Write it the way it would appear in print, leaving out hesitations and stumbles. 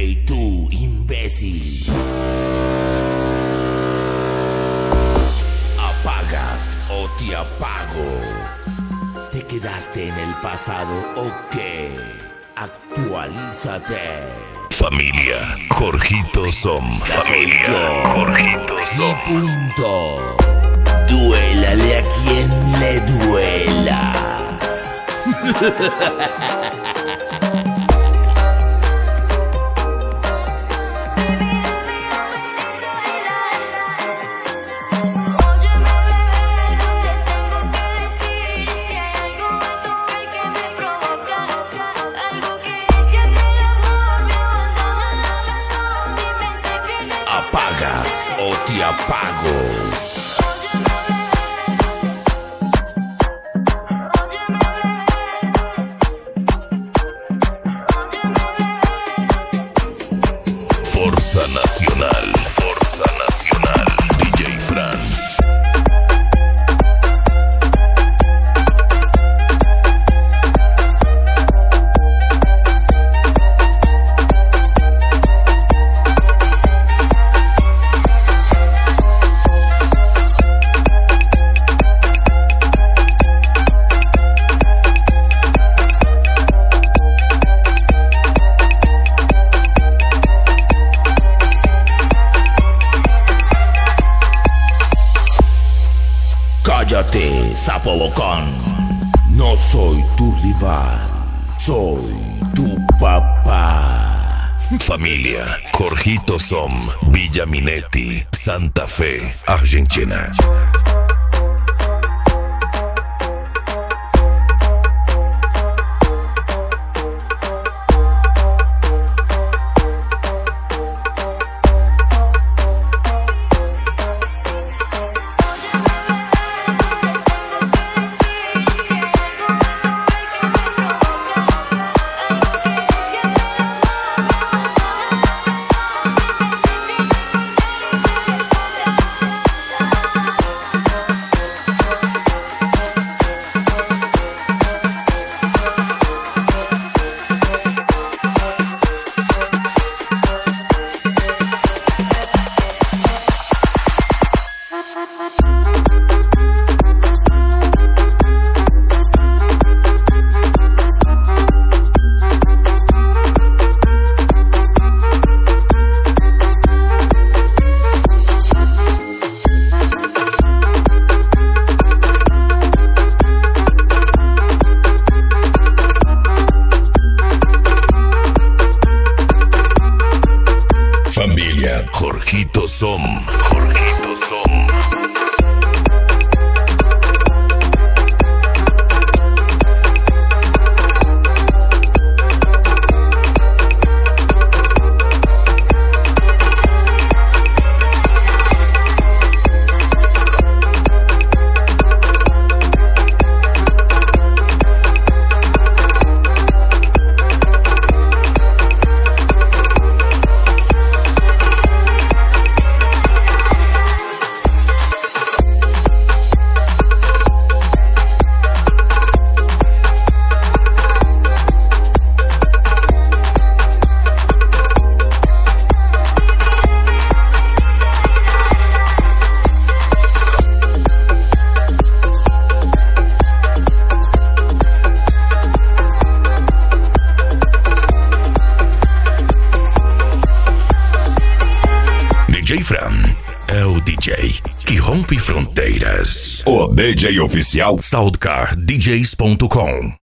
Hey tú, imbécil. ¿Apagas o te apago? ¿Te quedaste en el pasado o qué? Actualízate. Familia Jorgito Som. Familia Jorgito Som. Y punto. Duélale a quien le duela. ¿Apagas o te apago? Forza Nacional, Forza Nacional, DJ Fran. Cállate, sapo bocón. No soy tu rival, soy tu papá. Familia Jorgito Som, Villa Minetti, Santa Fe, Argentina. Familia Jorgito Som. Jorgito Som. DJ Fran é o DJ que rompe fronteiras. O DJ oficial SoundCardDJs.com.